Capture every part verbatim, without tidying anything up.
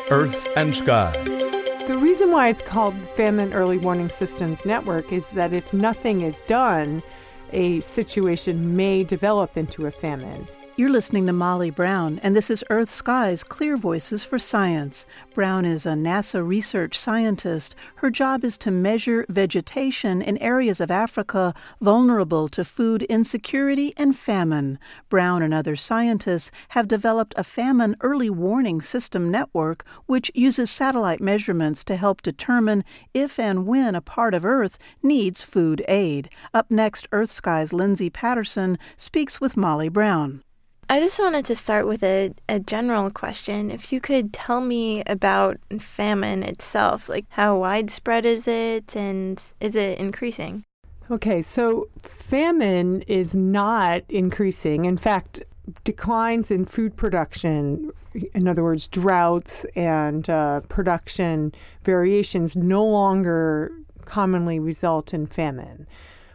Earth and Sky. The reason why it's called Famine Early Warning Systems Network is that if nothing is done, a situation may develop into a famine. You're listening to Molly Brown, and this is Earth Sky's Clear Voices for Science. Brown is a NASA research scientist. Her job is to measure vegetation in areas of Africa vulnerable to food insecurity and famine. Brown and other scientists have developed a famine early warning system network which uses satellite measurements to help determine if and when a part of Earth needs food aid. Up next, Earth Sky's Lindsay Patterson speaks with Molly Brown. I just wanted to start with a, a general question. If you could tell me about famine itself, like how widespread is it and is it increasing? Okay, so famine is not increasing. In fact, declines in food production, in other words, droughts and uh, production variations, no longer commonly result in famine.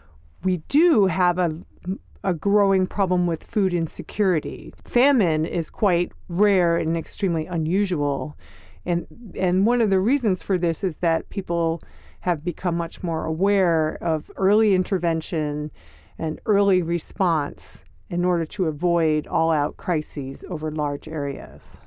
We do have a a growing problem with food insecurity. Famine is quite rare and extremely unusual. And and one of the reasons for this is that people have become much more aware of early intervention and early response in order to avoid all-out crises over large areas.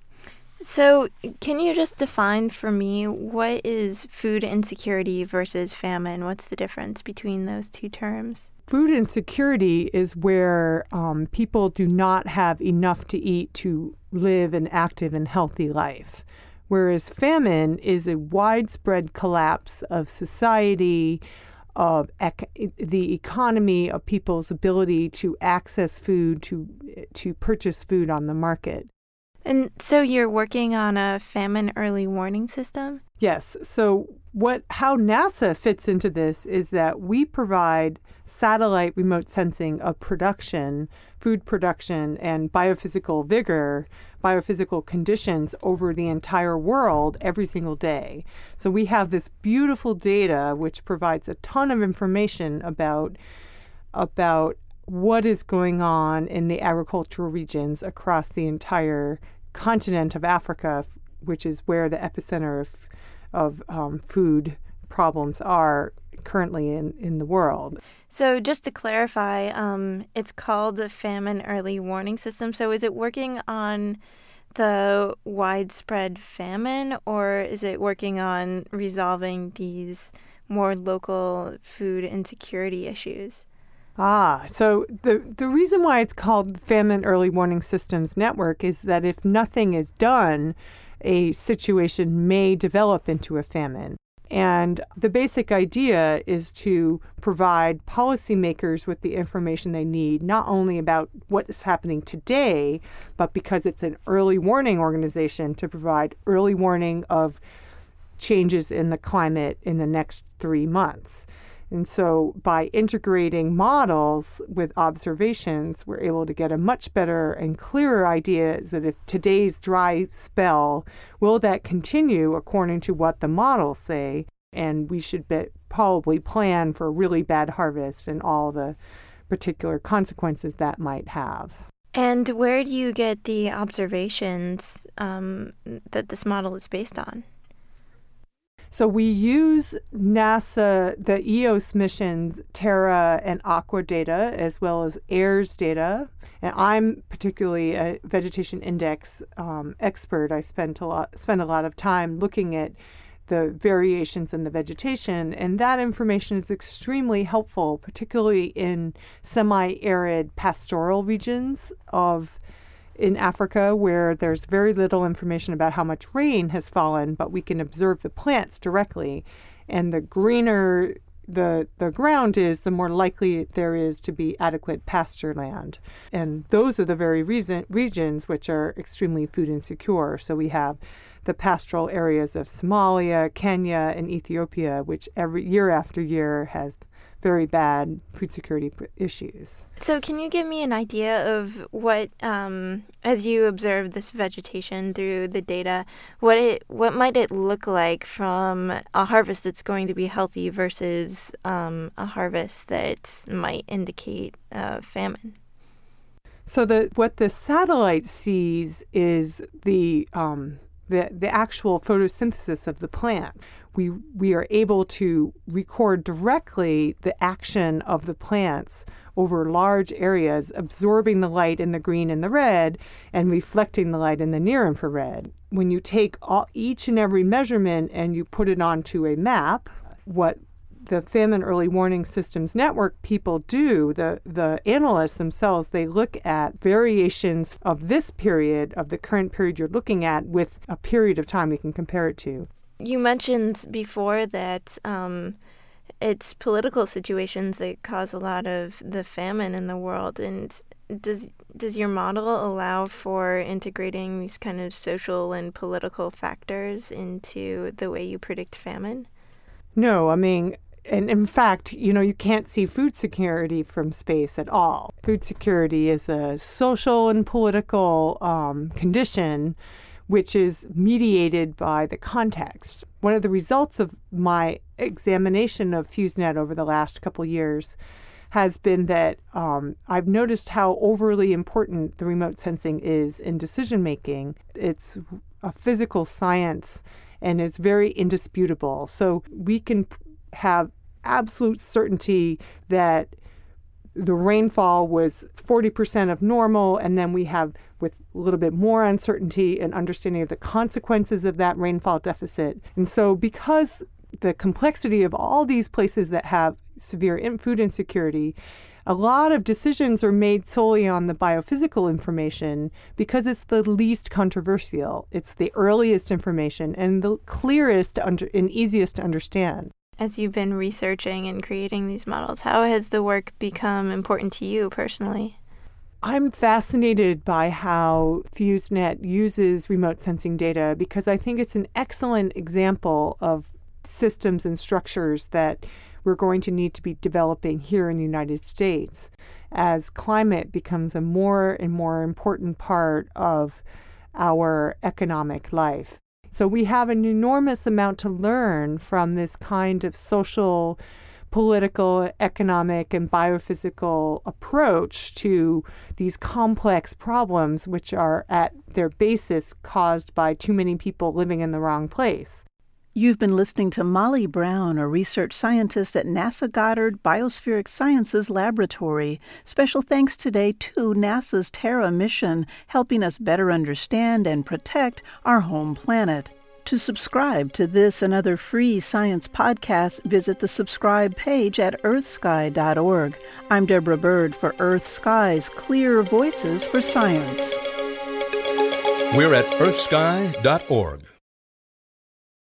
So can you just define for me what is food insecurity versus famine? What's the difference between those two terms? Food insecurity is where um, people do not have enough to eat to live an active and healthy life, whereas famine is a widespread collapse of society, of ec- the economy, of people's ability to access food, to to purchase food on the market. And so you're working on a famine early warning system? Yes. So what how NASA fits into this is that we provide satellite remote sensing of production, food production, and biophysical vigor, biophysical conditions over the entire world every single day. So we have this beautiful data which provides a ton of information about about what is going on in the agricultural regions across the entire continent of Africa, which is where the epicenter of of um, food problems are currently in, in the world. So just to clarify, um, it's called a famine early warning system. So is it working on the widespread famine, or is it working on resolving these more local food insecurity issues? Ah, so the, the reason why it's called Famine Early Warning Systems Network is that if nothing is done, a situation may develop into a famine. And the basic idea is to provide policymakers with the information they need, not only about what is happening today, but because it's an early warning organization, to provide early warning of changes in the climate in the next three months. And so by integrating models with observations, we're able to get a much better and clearer idea that if today's dry spell, will that continue according to what the models say? And we should be, probably plan for a really bad harvest and all the particular consequences that might have. And where do you get the observations um, that this model is based on? So we use NASA, the E O S missions, Terra and Aqua data, as well as AIRS data. And I'm particularly a vegetation index um, expert. I spent a lot, spend a lot of time looking at the variations in the vegetation, and that information is extremely helpful, particularly in semi-arid pastoral regions of in Africa, where there's very little information about how much rain has fallen, but we can observe the plants directly. And the greener the the ground is, the more likely there is to be adequate pasture land. And those are the very reason, regions which are extremely food insecure. So we have the pastoral areas of Somalia, Kenya, and Ethiopia, which every year after year has very bad food security issues. So can you give me an idea of what, um, as you observe this vegetation through the data, what it what might it look like from a harvest that's going to be healthy versus um, a harvest that might indicate uh, famine? So the what the satellite sees is the um, the, the actual photosynthesis of the plant. We, we are able to record directly the action of the plants over large areas, absorbing the light in the green and the red and reflecting the light in the near infrared. When you take all, each and every measurement and you put it onto a map, what the Famine Early Warning Systems Network people do, the, the analysts themselves, they look at variations of this period, of the current period you're looking at, with a period of time we can compare it to. You mentioned before that um, it's political situations that cause a lot of the famine in the world. And does does your model allow for integrating these kind of social and political factors into the way you predict famine? No, I mean, and in fact, you know, you can't see food security from space at all. Food security is a social and political um, condition which is mediated by the context. One of the results of my examination of FuseNet over the last couple years has been that um, I've noticed how overly important the remote sensing is in decision-making. It's a physical science, and it's very indisputable. So we can have absolute certainty that the rainfall was forty percent of normal, and then we have, with a little bit more uncertainty, an understanding of the consequences of that rainfall deficit. And so because the complexity of all these places that have severe in- food insecurity, a lot of decisions are made solely on the biophysical information because it's the least controversial. It's the earliest information and the clearest to under- and easiest to understand. As you've been researching and creating these models, how has the work become important to you personally? I'm fascinated by how FuseNet uses remote sensing data because I think it's an excellent example of systems and structures that we're going to need to be developing here in the United States as climate becomes a more and more important part of our economic life. So we have an enormous amount to learn from this kind of social, political, economic, and biophysical approach to these complex problems, which are at their basis caused by too many people living in the wrong place. You've been listening to Molly Brown, a research scientist at NASA Goddard Biospheric Sciences Laboratory. Special thanks today to NASA's Terra mission, helping us better understand and protect our home planet. To subscribe to this and other free science podcasts, visit the subscribe page at earth sky dot org. I'm Deborah Bird for Earth Sky's Clear Voices for Science. We're at earth sky dot org.